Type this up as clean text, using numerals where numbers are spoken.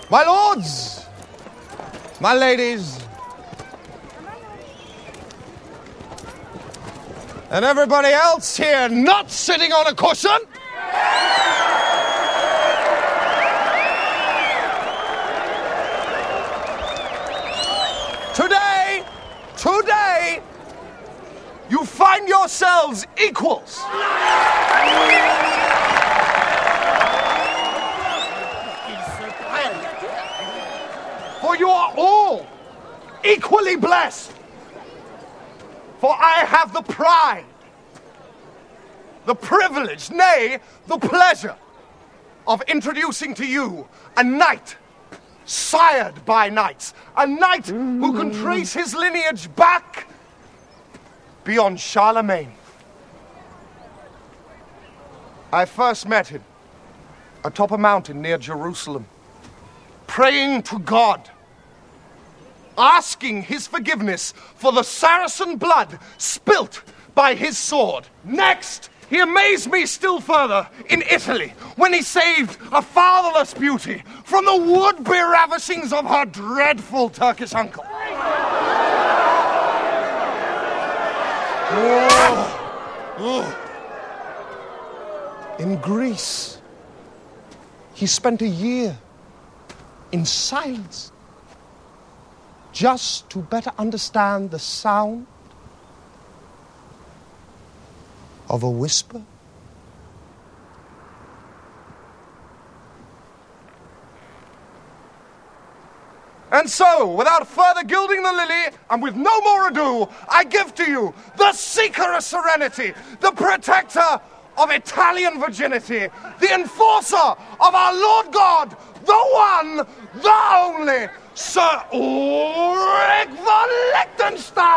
My lords, my ladies, and everybody else here not sitting on a cushion. Today, you find yourselves equals. For you are all equally blessed. For I have the pride, the privilege, nay, the pleasure of introducing to you a knight sired by knights, a knight who can trace his lineage back beyond Charlemagne. I first met him atop a mountain near Jerusalem, praying to God, asking his forgiveness for the Saracen blood spilt by his sword. Next, he amazed me still further in Italy when he saved a fatherless beauty from the would-be ravishings of her dreadful Turkish uncle. In Greece, he spent a year in silence just to better understand the sound of a whisper. And so, without further gilding the lily, and with no more ado, I give to you the seeker of serenity, the protector of Italian virginity, the enforcer of our Lord God, the one, the only, Sir Ulrich von Liechtenstein!